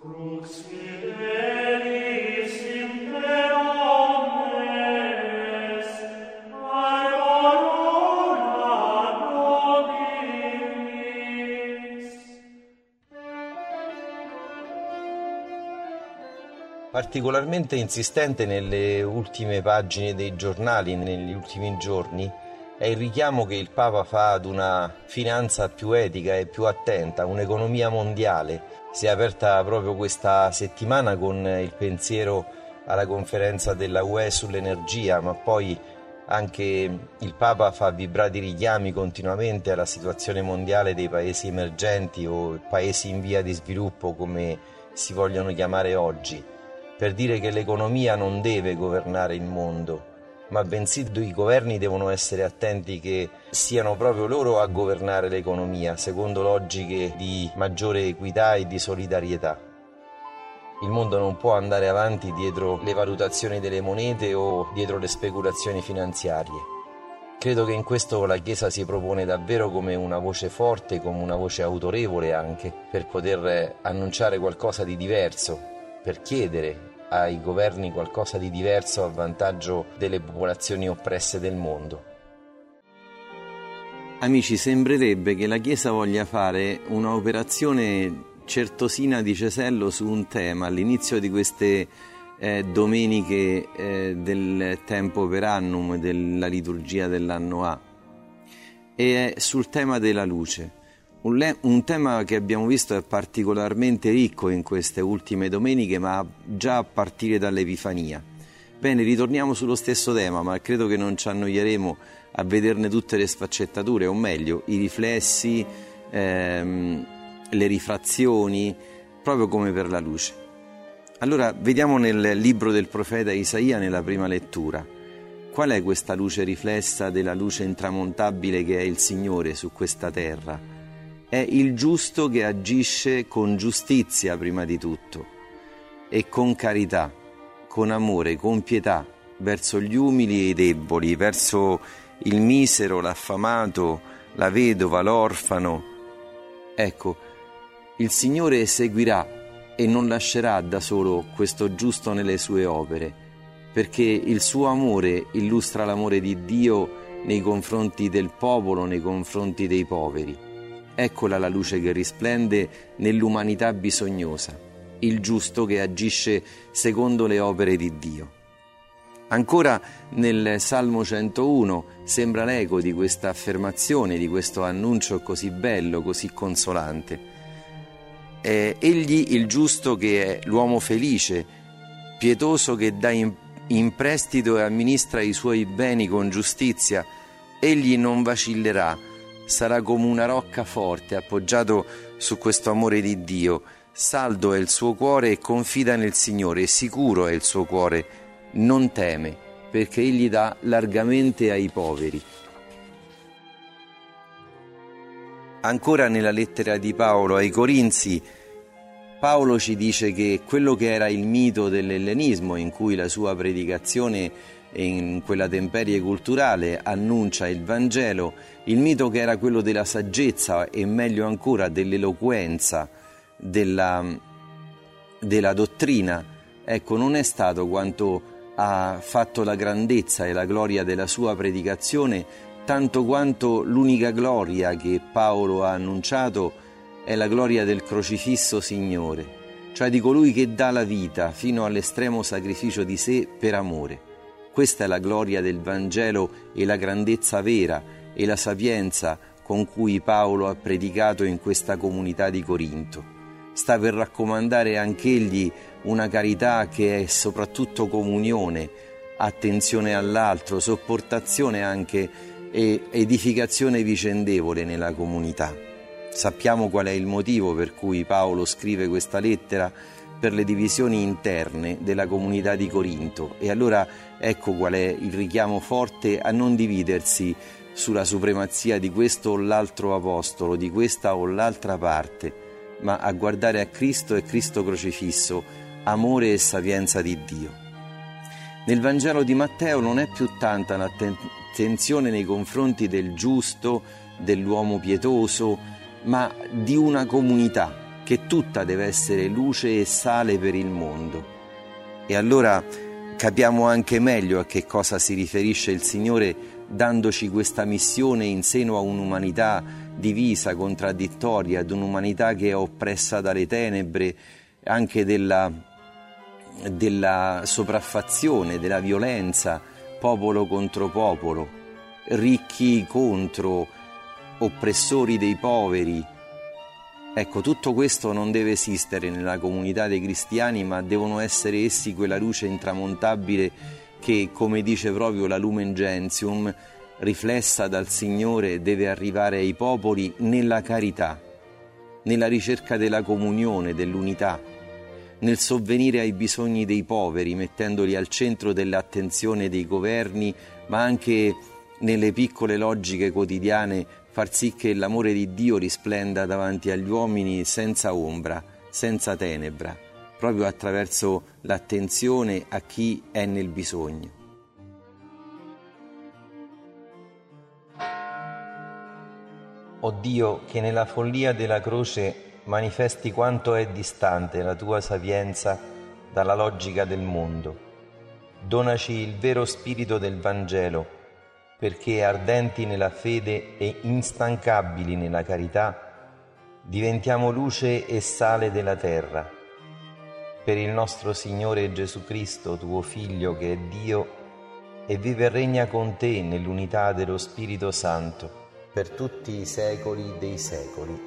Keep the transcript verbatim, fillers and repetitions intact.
Particolarmente insistente nelle ultime pagine dei giornali, negli ultimi giorni, è il richiamo che il Papa fa ad una finanza più etica e più attenta, un'economia mondiale. Si è aperta proprio questa settimana con il pensiero alla conferenza della U E sull'energia, ma poi anche il Papa fa vibrati richiami continuamente alla situazione mondiale dei paesi emergenti o paesi in via di sviluppo, come si vogliono chiamare oggi, per dire che l'economia non deve governare il mondo, ma bensì i governi devono essere attenti che siano proprio loro a governare l'economia, secondo logiche di maggiore equità e di solidarietà. Il mondo non può andare avanti dietro le valutazioni delle monete o dietro le speculazioni finanziarie. Credo che in questo la Chiesa si propone davvero come una voce forte, come una voce autorevole anche, per poter annunciare qualcosa di diverso, per chiedere ai governi qualcosa di diverso a vantaggio delle popolazioni oppresse del mondo. Amici, sembrerebbe che la Chiesa voglia fare un'operazione certosina di cesello su un tema all'inizio di queste eh, domeniche eh, del tempo per annum, della liturgia dell'anno A, e è sul tema della luce. Un, le- un tema che abbiamo visto è particolarmente ricco in queste ultime domeniche, ma già a partire dall'Epifania. Bene, ritorniamo sullo stesso tema, ma credo che non ci annoieremo a vederne tutte le sfaccettature, o meglio, i riflessi, ehm, le rifrazioni, proprio come per la luce. Allora, vediamo nel libro del profeta Isaia, nella prima lettura, qual è questa luce riflessa della luce intramontabile che è il Signore su questa terra? È il giusto che agisce con giustizia prima di tutto e con carità, con amore, con pietà verso gli umili e i deboli, verso il misero, l'affamato, la vedova, l'orfano. Ecco, il Signore seguirà e non lascerà da solo questo giusto nelle sue opere, perché il suo amore illustra l'amore di Dio nei confronti del popolo, nei confronti dei poveri. Eccola la luce che risplende nell'umanità bisognosa, il giusto che agisce secondo le opere di Dio. Ancora nel Salmo centouno sembra l'eco di questa affermazione, di questo annuncio così bello, così consolante. È egli il giusto che è l'uomo felice, pietoso che dà in, in prestito e amministra i suoi beni con giustizia. Egli non vacillerà, sarà come una rocca forte, appoggiato su questo amore di Dio. Saldo è il suo cuore e confida nel Signore, sicuro è il suo cuore, non teme, perché egli dà largamente ai poveri. Ancora nella lettera di Paolo ai Corinzi, Paolo ci dice che quello che era il mito dell'ellenismo, in cui la sua predicazione in quella temperie culturale annuncia il Vangelo, il mito che era quello della saggezza e meglio ancora dell'eloquenza, della, della dottrina, ecco, non è stato quanto ha fatto la grandezza e la gloria della sua predicazione, tanto quanto l'unica gloria che Paolo ha annunciato è la gloria del crocifisso Signore, cioè di colui che dà la vita fino all'estremo sacrificio di sé per amore. Questa è la gloria del Vangelo e la grandezza vera e la sapienza con cui Paolo ha predicato in questa comunità di Corinto. Sta per raccomandare anch'egli una carità che è soprattutto comunione, attenzione all'altro, sopportazione anche e edificazione vicendevole nella comunità. Sappiamo qual è il motivo per cui Paolo scrive questa lettera: per le divisioni interne della comunità di Corinto. E allora ecco qual è il richiamo forte a non dividersi sulla supremazia di questo o l'altro apostolo, di questa o l'altra parte, ma a guardare a Cristo e Cristo crocifisso, amore e sapienza di Dio. Nel Vangelo di Matteo non è più tanta l'attenzione nei confronti del giusto, dell'uomo pietoso, ma di una comunità, che tutta deve essere luce e sale per il mondo. E allora capiamo anche meglio a che cosa si riferisce il Signore dandoci questa missione in seno a un'umanità divisa, contraddittoria, ad un'umanità che è oppressa dalle tenebre, anche della, della sopraffazione, della violenza, popolo contro popolo, ricchi contro oppressori dei poveri. Ecco, tutto questo non deve esistere nella comunità dei cristiani, ma devono essere essi quella luce intramontabile che, come dice proprio la Lumen Gentium, riflessa dal Signore, deve arrivare ai popoli nella carità, nella ricerca della comunione, dell'unità, nel sovvenire ai bisogni dei poveri, mettendoli al centro dell'attenzione dei governi, ma anche nelle piccole logiche quotidiane, far sì che l'amore di Dio risplenda davanti agli uomini senza ombra, senza tenebra, proprio attraverso l'attenzione a chi è nel bisogno. O Dio, che nella follia della croce manifesti quanto è distante la tua sapienza dalla logica del mondo, donaci il vero spirito del Vangelo, perché ardenti nella fede e instancabili nella carità, diventiamo luce e sale della terra. Per il nostro Signore Gesù Cristo, tuo Figlio, che è Dio, e vive e regna con te nell'unità dello Spirito Santo, per tutti i secoli dei secoli.